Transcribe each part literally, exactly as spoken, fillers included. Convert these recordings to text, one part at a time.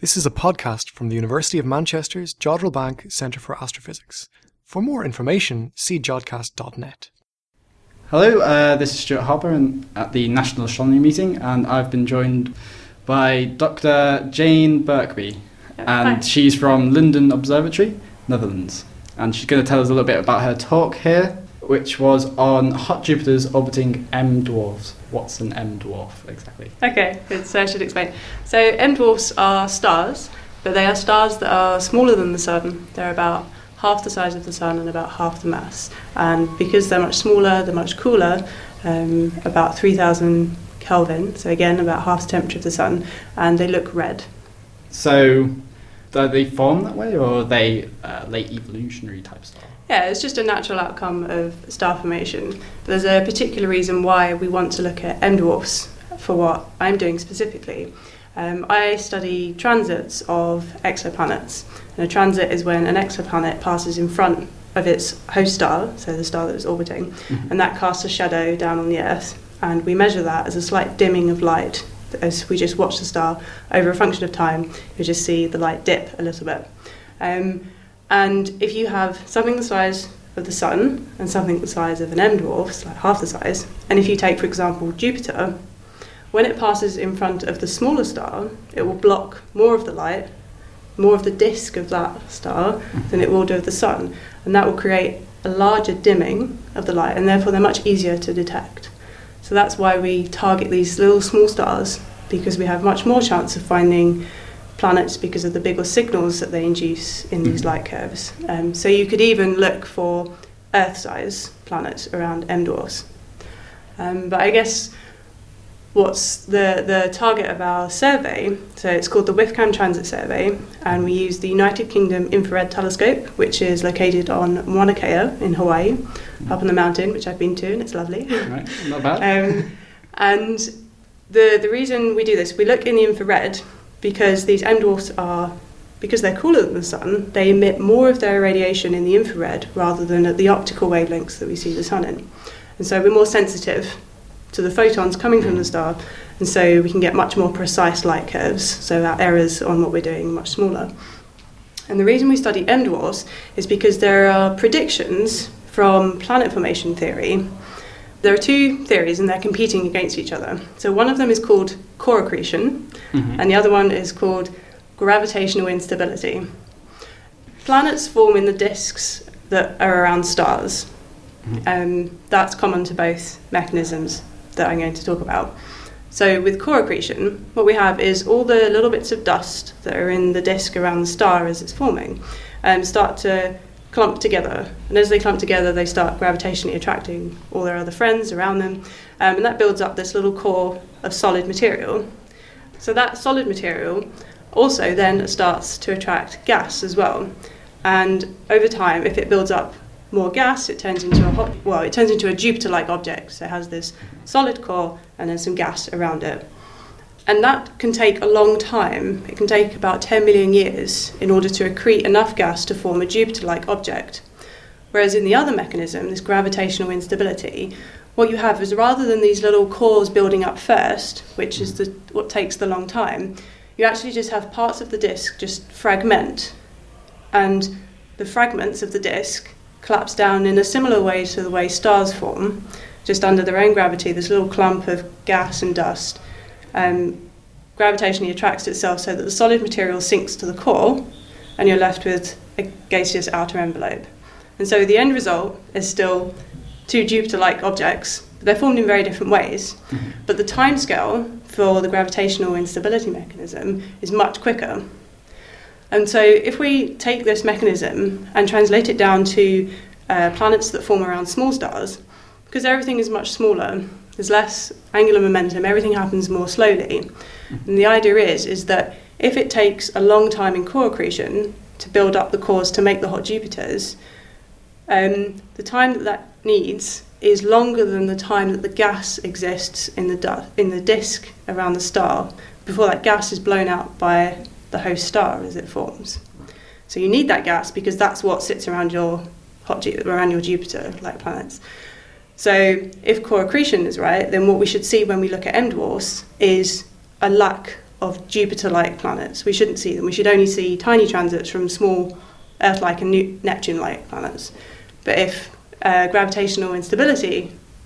This is a podcast from the University of Manchester's Jodrell Bank Centre for Astrophysics. For more information, see jodcast dot net. Hello, uh, this is Stuart Harper and at the National Astronomy Meeting, and I've been joined by Doctor Jane Birkby, and Hi. She's from London Observatory, Netherlands. And she's going to tell us a little bit about her talk here, which was on hot Jupiters orbiting M dwarfs. What's an M dwarf exactly? Okay, good. So I should explain. So M dwarfs are stars, but they are stars that are smaller than the Sun. They're about half the size of the Sun and about half the mass. And because they're much smaller, they're much cooler, um, about three thousand Kelvin, so again about half the temperature of the Sun, and they look red. So, are they formed that way, or are they uh, late evolutionary type stars? Yeah, it's just a natural outcome of star formation. But there's a particular reason why we want to look at M dwarfs for what I'm doing specifically. Um, I study transits of exoplanets. And a transit is when an exoplanet passes in front of its host star, so the star that it's orbiting, mm-hmm. and that casts a shadow down on the Earth. And we measure that as a slight dimming of light. As we just watch the star over a function of time, you just see the light dip a little bit. Um, And if you have something the size of the Sun and something the size of an M dwarf, it's like half the size, and if you take, for example, Jupiter, when it passes in front of the smaller star, it will block more of the light, more of the disk of that star than it will do of the Sun. And that will create a larger dimming of the light, and therefore they're much easier to detect. So that's why we target these little small stars, because we have much more chance of finding planets because of the bigger signals that they induce in these light curves. Um, so you could even look for Earth-size planets around M dwarfs. Um, but I guess what's the, the target of our survey, so it's called the WIFCAM Transit Survey, and we use the United Kingdom Infrared Telescope, which is located on Mauna Kea in Hawaii, up on the mountain, which I've been to, and it's lovely. Right, not bad. um, and the, the reason we do this, we look in the infrared, because these M dwarfs are, because they're cooler than the Sun, they emit more of their radiation in the infrared rather than at the optical wavelengths that we see the Sun in. And so we're more sensitive to the photons coming from the star, and so we can get much more precise light curves, so our errors on what we're doing are much smaller. And the reason we study M dwarfs is because there are predictions from planet formation theory. There are two theories and they're competing against each other. So one of them is called core accretion, mm-hmm. and the other one is called gravitational instability. Planets form in the disks that are around stars. Mm-hmm. Um, that's common to both mechanisms that I'm going to talk about. So with core accretion, what we have is all the little bits of dust that are in the disk around the star as it's forming um, start to clump together, and as they clump together they start gravitationally attracting all their other friends around them, um, and that builds up this little core of solid material. So that solid material also then starts to attract gas as well, and over time if it builds up more gas it turns into a hot, well it turns into a Jupiter-like object, so it has this solid core and then some gas around it. And that can take a long time. It can take about ten million years in order to accrete enough gas to form a Jupiter-like object. Whereas in the other mechanism, this gravitational instability, what you have is rather than these little cores building up first, which is the, what takes the long time, you actually just have parts of the disk just fragment. And the fragments of the disk collapse down in a similar way to the way stars form, just under their own gravity, this little clump of gas and dust. Um, gravitationally attracts itself so that the solid material sinks to the core and you're left with a gaseous outer envelope. And so the end result is still two Jupiter-like objects, but they're formed in very different ways. Mm-hmm. But the timescale for the gravitational instability mechanism is much quicker. And so if we take this mechanism and translate it down to uh, planets that form around small stars, because everything is much smaller, there's less angular momentum, everything happens more slowly. And the idea is, is that if it takes a long time in core accretion to build up the cores to make the hot Jupiters, um, the time that that needs is longer than the time that the gas exists in the du- in the disk around the star before that gas is blown out by the host star as it forms. So you need that gas because that's what sits around your hot Ju- around your Jupiter-like planets. So if core accretion is right, then what we should see when we look at M dwarfs is a lack of Jupiter-like planets. We shouldn't see them. We should only see tiny transits from small Earth-like and Nu- Neptune-like planets. But if uh, gravitational instability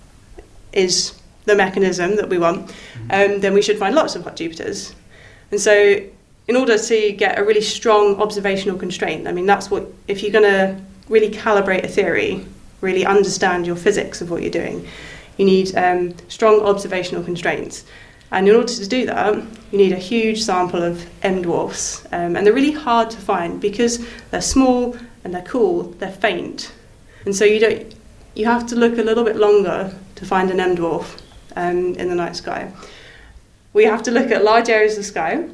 is the mechanism that we want, um, then we should find lots of hot Jupiters. And so in order to get a really strong observational constraint, I mean, that's what, if you're going to really calibrate a theory, really understand your physics of what you're doing, you need um, strong observational constraints. And in order to do that, you need a huge sample of M dwarfs. Um, and they're really hard to find because they're small and they're cool, they're faint. And so you don't, you have to look a little bit longer to find an M dwarf um, in the night sky. We have to look at large areas of the sky.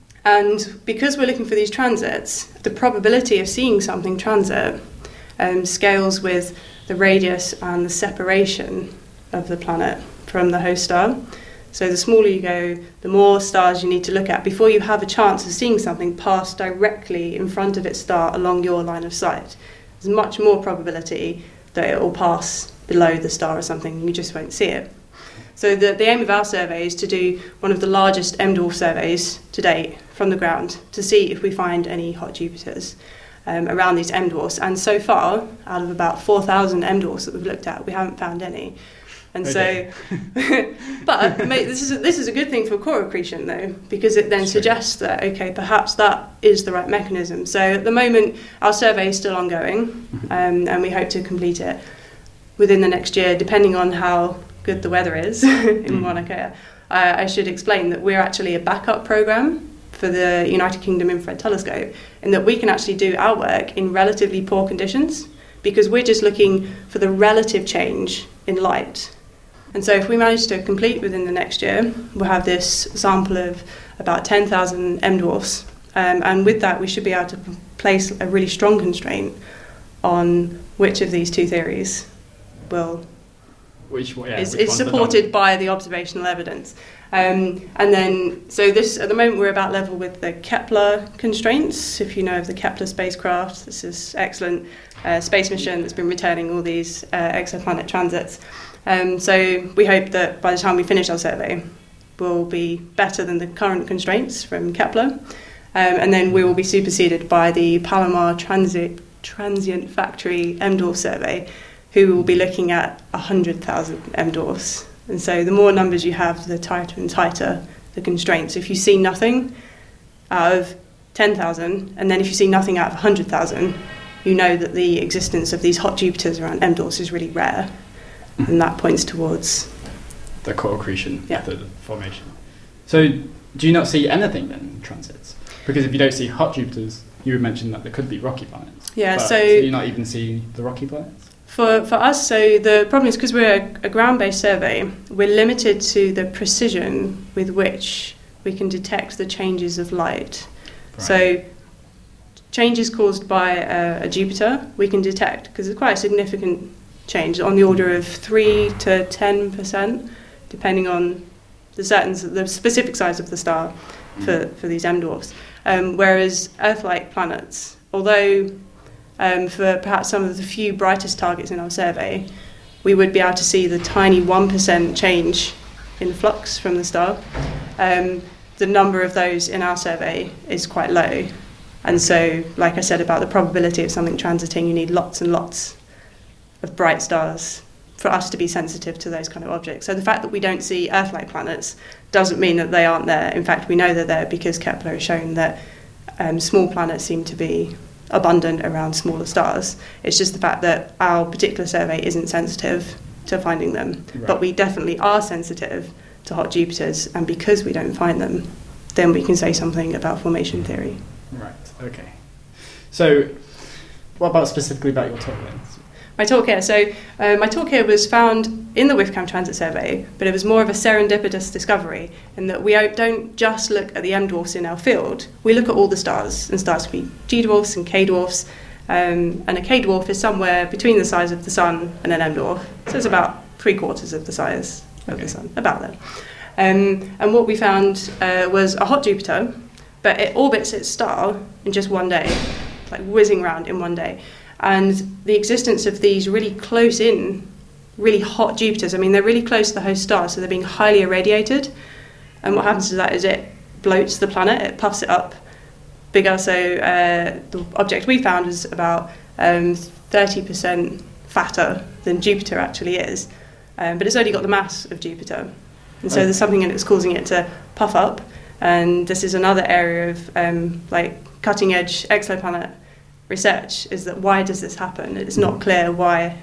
And because we're looking for these transits, the probability of seeing something transit um, scales with the radius and the separation of the planet from the host star. So the smaller you go, the more stars you need to look at before you have a chance of seeing something pass directly in front of its star along your line of sight. There's much more probability that it will pass below the star or something, and you just won't see it. So the, the aim of our survey is to do one of the largest M dwarf surveys to date from the ground to see if we find any hot Jupiters um, around these M dwarfs. And so far, out of about four thousand M dwarfs that we've looked at, we haven't found any. And okay. so, but mate, this is a, this is a good thing for core accretion though, because it then suggests that okay, perhaps that is the right mechanism. So at the moment, our survey is still ongoing, um, and we hope to complete it within the next year, depending on how good the weather is in mm. Mauna Kea. Uh, I should explain that we're actually a backup program for the United Kingdom Infrared Telescope, in that we can actually do our work in relatively poor conditions, because we're just looking for the relative change in light. And so if we manage to complete within the next year, we'll have this sample of about ten thousand M dwarfs. Um, and with that, we should be able to place a really strong constraint on which of these two theories will which, yeah, is, which is supported by the observational evidence. Um, and then, so this, at the moment, we're about level with the Kepler constraints. If you know of the Kepler spacecraft, this is excellent uh, space mission that's been returning all these uh, exoplanet transits. Um, so we hope that by the time we finish our survey, we'll be better than the current constraints from Kepler. Um, and then we will be superseded by the Palomar Transit, Transient Factory M dwarf survey, who will be looking at one hundred thousand M dwarfs. And so the more numbers you have, the tighter and tighter the constraints. If you see nothing out of ten thousand, and then if you see nothing out of one hundred thousand, you know that the existence of these hot Jupiters around M dwarfs is really rare. And that points towards the co-accretion yeah. method of formation. So do you not see anything then in transits? Because if you don't see hot Jupiters, you would mention that there could be rocky planets. Yeah, but so... do you not even see the rocky planets? For for us, so the problem is because we're a, a ground-based survey, we're limited to the precision with which we can detect the changes of light. Right. So changes caused by a, a Jupiter, we can detect, because it's quite a significant change, on the order of three to ten percent, depending on the certain, the specific size of the star for, mm. for these M dwarfs. Um, whereas Earth-like planets, although um, for perhaps some of the few brightest targets in our survey, we would be able to see the tiny one percent change in flux from the star. Um, the number of those in our survey is quite low. And so, like I said about the probability of something transiting, you need lots and lots of bright stars for us to be sensitive to those kind of objects. So the fact that we don't see Earth-like planets doesn't mean that they aren't there. In fact, we know they're there because Kepler has shown that um, small planets seem to be abundant around smaller stars. It's just the fact that our particular survey isn't sensitive to finding them. Right. But we definitely are sensitive to hot Jupiters, and because we don't find them, then we can say something about formation theory. Right, okay. So what about specifically about your talk then? My talk here. So uh, my talk here was found in the WIFCAM Transit Survey, but it was more of a serendipitous discovery in that we don't just look at the M dwarfs in our field, we look at all the stars, and stars can be G dwarfs and K dwarfs, um, and a K dwarf is somewhere between the size of the Sun and an M dwarf, so it's about three quarters of the size of okay. the Sun, about that. Um, and what we found uh, was a hot Jupiter, but it orbits its star in just one day, like whizzing around in one day. And the existence of these really close in, really hot Jupiters, I mean, they're really close to the host star, so they're being highly irradiated. And what happens to that is it bloats the planet, it puffs it up bigger. So uh, the object we found was about um, thirty percent fatter than Jupiter actually is, um, but it's only got the mass of Jupiter. And so Okay. there's something in it that's causing it to puff up, and this is another area of um, like cutting edge exoplanet research, is that why does this happen? It's not clear why,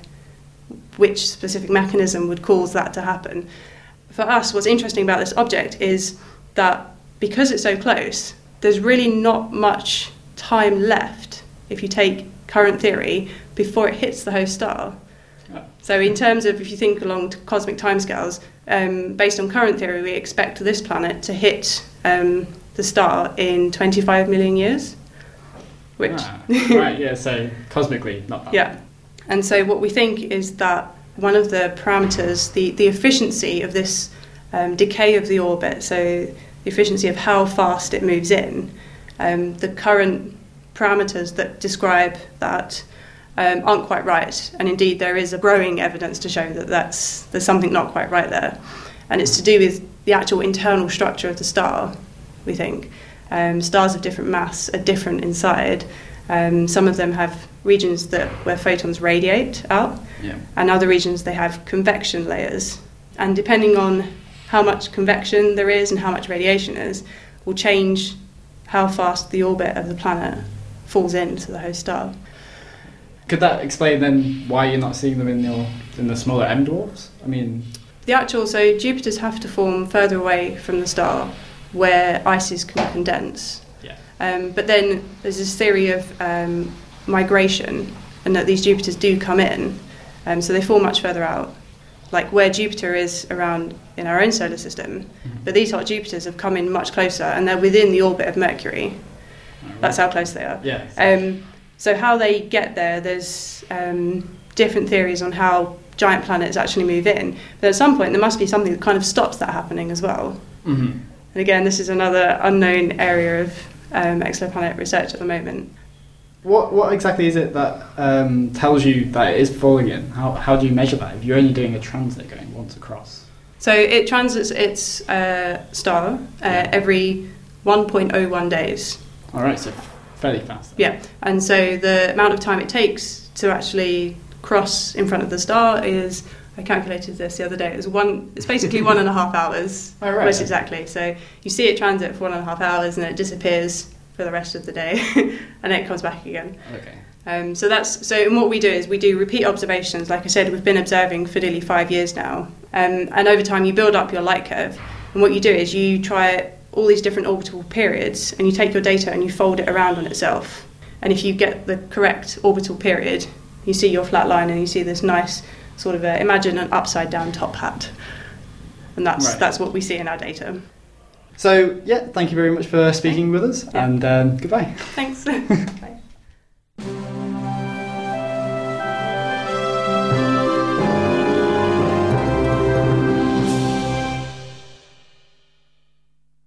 which specific mechanism would cause that to happen. For us, what's interesting about this object is that because it's so close, there's really not much time left, if you take current theory, before it hits the host star. Oh. So in terms of, if you think along to cosmic timescales, um, based on current theory, we expect this planet to hit um, the star in twenty-five million years. Which, Ah, right, yeah, so cosmically, not that. yeah. And so what we think is that one of the parameters, the, the efficiency of this um, decay of the orbit, so the efficiency of how fast it moves in, um, the current parameters that describe that um, aren't quite right. And indeed, there is a growing evidence to show that that's, there's something not quite right there. And it's to do with the actual internal structure of the star, we think. Um, stars of different mass are different inside. Um, some of them have regions that where photons radiate out, Yeah. and other regions they have convection layers. And depending on how much convection there is and how much radiation is, will change how fast the orbit of the planet falls into the host star. Could that explain then why you're not seeing them in your in the smaller M dwarfs? I mean, The actual, so Jupiters have to form further away from the star where ices can condense. yeah. Um, but then there's this theory of um, migration, and that these Jupiters do come in, um, so they fall much further out, like where Jupiter is around in our own solar system. Mm-hmm. But these hot Jupiters have come in much closer, and they're within the orbit of Mercury. That's how close they are. Yeah. Um, so how they get there, there's um, different theories on how giant planets actually move in. But at some point, there must be something that kind of stops that happening as well. Mm-hmm. And again, this is another unknown area of um, exoplanet research at the moment. What what exactly is it that um, tells you that it is falling in? How how do you measure that if you're only doing a transit going once across? So it transits its uh, star uh, Yeah. every one point oh one days. All right, so fairly fast. Yeah, and so the amount of time it takes to actually cross in front of the star is, I calculated this the other day, it's one. It's basically one and a half hours, Oh, right. most exactly. So you see it transit for one and a half hours, and then it disappears for the rest of the day, and then it comes back again. Okay. Um, so that's so. And what we do is we do repeat observations. Like I said, we've been observing for nearly five years now, um, and over time you build up your light curve. And what you do is you try all these different orbital periods, and you take your data and you fold it around on itself. And if you get the correct orbital period, you see your flat line, and you see this nice sort of a, imagine an upside down top hat, and that's Right. that's what we see in our data. So yeah, thank you very much for speaking with us, Yeah. and um, goodbye. Thanks. Bye.